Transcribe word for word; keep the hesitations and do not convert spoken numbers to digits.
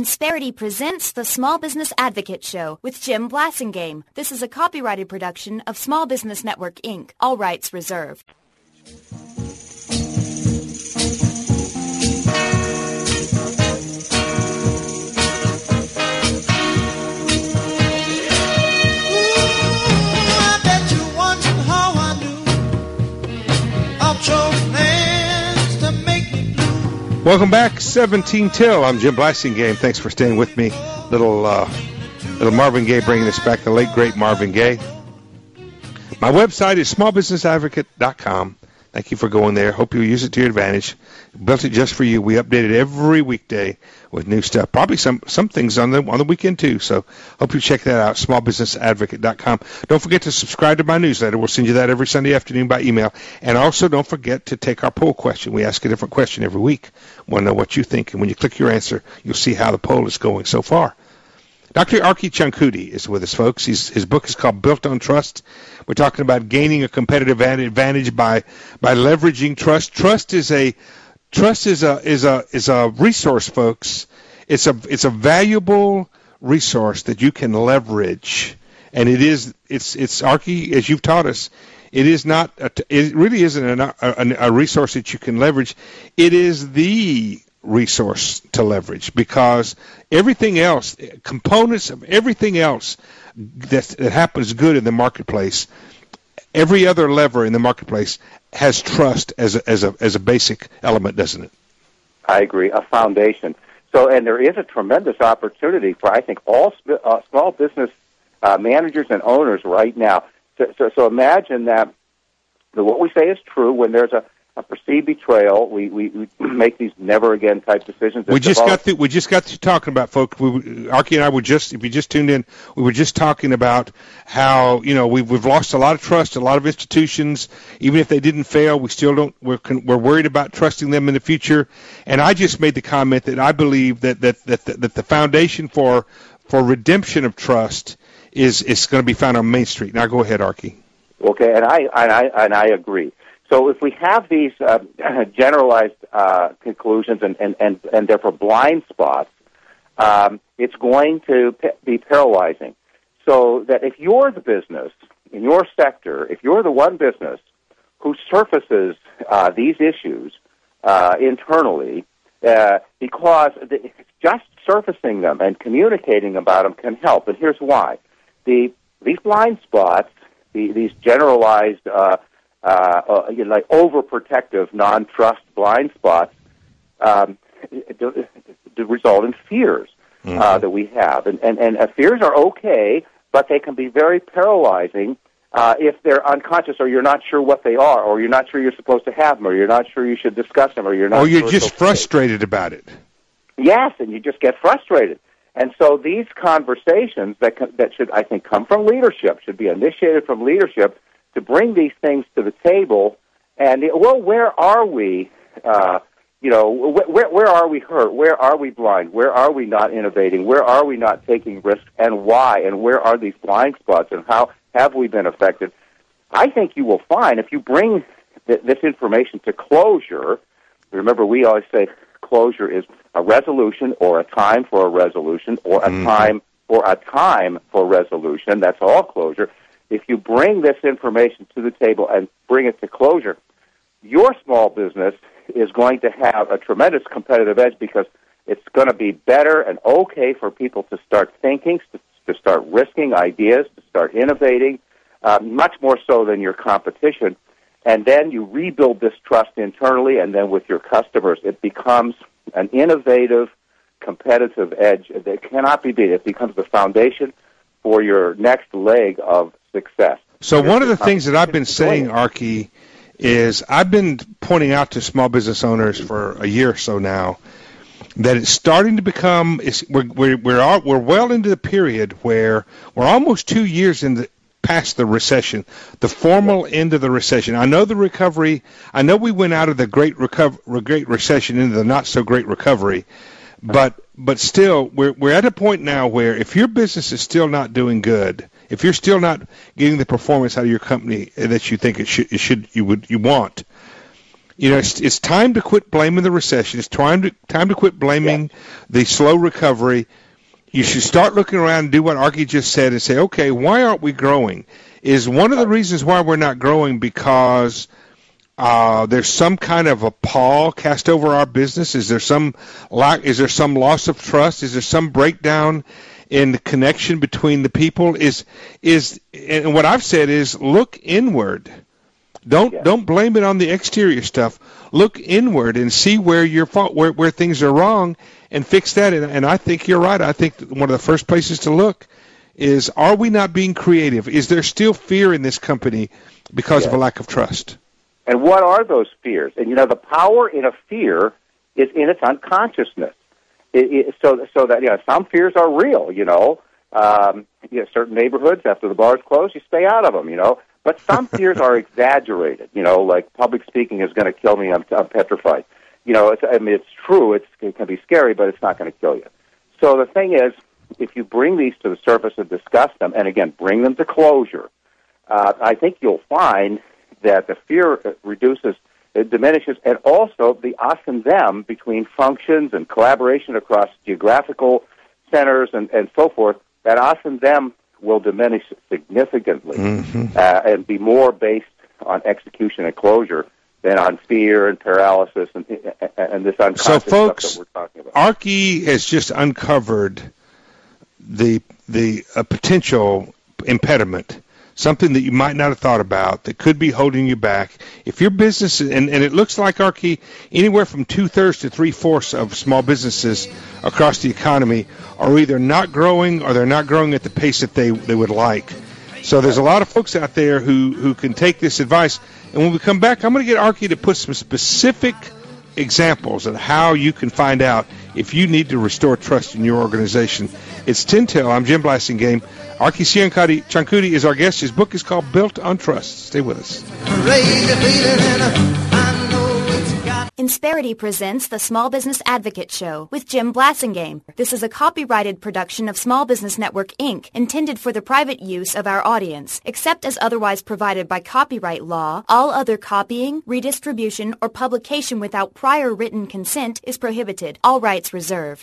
Insperity presents the Small Business Advocate Show with Jim Blasingame. This is a copyrighted production of Small Business Network, Incorporated. All rights reserved. Welcome back, seventeen till. I'm Jim Blasingame. Thanks for staying with me. Little uh, little Marvin Gaye bringing us back, the late, great Marvin Gaye. My website is small business advocate dot com. Thank you for going there. Hope you'll use it to your advantage. Built it just for you. We update it every weekday with new stuff. Probably some, some things on the on the weekend, too. So hope you check that out, small business advocate dot com. Don't forget to subscribe to my newsletter. We'll send you that every Sunday afternoon by email. And also don't forget to take our poll question. We ask a different question every week. Want to know what you think. And when you click your answer, you'll see how the poll is going so far. Doctor Arki Chankuti is with us, folks. He's, his book is called Built on Trust. We're talking about gaining a competitive advantage by by leveraging trust. Trust is a trust is a is a is a resource, folks. It's a it's a valuable resource that you can leverage, and it is it's it's Arki, as you've taught us. It is not a, it really isn't a, a, a resource that you can leverage. It is the resource to leverage, because everything else, components of everything else that, that happens good in the marketplace, every other lever in the marketplace has trust as a, as a as a basic element, doesn't it? I agree, a foundation. So, and there is a tremendous opportunity for, I think, all uh, small business uh, managers and owners right now. So, so, so imagine that the, what we say is true. When there's a A perceived betrayal, we, we, we make these never again type decisions. We just got to, we just got to talking about, folks. We, Arki and I were just, if you just tuned in, we were just talking about how, you know, we've we've lost a lot of trust, a lot of institutions. Even if they didn't fail, we still don't. We're we're worried about trusting them in the future. And I just made the comment that I believe that that that that, that the foundation for for redemption of trust is is going to be found on Main Street. Now go ahead, Arki. Okay, and I and I and I agree. So if we have these uh, generalized uh, conclusions and, and, and, and therefore blind spots, um, it's going to p- be paralyzing. So that if you're the business in your sector, if you're the one business who surfaces uh, these issues uh, internally, uh, because the, just surfacing them and communicating about them can help. And here's why. The, these blind spots, the, these generalized uh Uh, uh, you know, like overprotective, non-trust blind spots, um, do, do result in fears mm-hmm. uh, that we have, and and, and uh, fears are okay, but they can be very paralyzing uh, if they're unconscious, or you're not sure what they are, or you're not sure you're supposed to have them, or you're not sure you should discuss them, or you're not. Or you're sure just frustrated about it. Yes, and you just get frustrated. And so these conversations that that should, I think, come from leadership, should be initiated from leadership, to bring these things to the table, and, well, where are we, uh, you know, where, where are we hurt? Where are we blind? Where are we not innovating? Where are we not taking risks, and why? And where are these blind spots, and how have we been affected? I think you will find, if you bring th- this information to closure, remember we always say closure is a resolution or a time for a resolution or a mm-hmm. time for a time for resolution. That's all closure. If you bring this information to the table and bring it to closure, your small business is going to have a tremendous competitive edge, because it's going to be better and okay for people to start thinking, to, to start risking ideas, to start innovating, uh, much more so than your competition. And then you rebuild this trust internally, and then with your customers, it becomes an innovative, competitive edge that cannot be beat. It becomes the foundation for your next leg of success. So one of the things that I've been saying, Arki, is I've been pointing out to small business owners for a year or so now that it's starting to become, it's, we're we're we're, all, we're well into the period where we're almost two years in the, past the recession, the formal end of the recession. I know the recovery. I know we went out of the great recover, great recession into the not so great recovery, but but still we're we're at a point now where if your business is still not doing good, if you're still not getting the performance out of your company that you think it should, it should you would you want, You know, it's, it's time to quit blaming the recession. It's time to time to quit blaming yeah. the slow recovery. You should start looking around and do what Archie just said and say, okay, why aren't we growing? Is one of the reasons why we're not growing because uh, there's some kind of a pall cast over our business? Is there some lack? Is there some loss of trust? Is there some breakdown in the connection between the people? Is is and what I've said is look inward. Don't yeah. don't blame it on the exterior stuff. Look inward and see where your fault, where where things are wrong, and fix that. And, and I think you're right. I think one of the first places to look is: are we not being creative? Is there still fear in this company because yeah. of a lack of trust? And what are those fears? And you know, the power in a fear is in its unconsciousness. It, it, so so that you know, some fears are real. You know, um, you know, certain neighborhoods after the bars close, you stay out of them. You know. But some fears are exaggerated, you know, like public speaking is going to kill me, I'm, I'm petrified. You know, it's, I mean, it's true, it's, it can be scary, but it's not going to kill you. So the thing is, if you bring these to the surface and discuss them, and again, bring them to closure, uh, I think you'll find that the fear reduces, it diminishes, and also the us and them between functions and collaboration across geographical centers and, and so forth, that us and them will diminish significantly mm-hmm. uh, and be more based on execution and closure than on fear and paralysis and, and this unconscious so folks, stuff that we're talking about. Archie has just uncovered the the uh, potential impediment, something that you might not have thought about that could be holding you back. If your business, and, and it looks like, Archie, anywhere from two-thirds to three-fourths of small businesses across the economy are either not growing or they're not growing at the pace that they, they would like. So there's a lot of folks out there who, who can take this advice. And when we come back, I'm going to get Archie to put some specific examples of how you can find out if you need to restore trust in your organization. It's ten till. I'm Jim Blasingame. Archie Ciancuti is our guest. His book is called Built on Trust. Stay with us. Insperity presents the Small Business Advocate Show with Jim Blasingame. This is a copyrighted production of Small Business Network, Incorporated, intended for the private use of our audience. Except as otherwise provided by copyright law, all other copying, redistribution, or publication without prior written consent is prohibited. All rights reserved.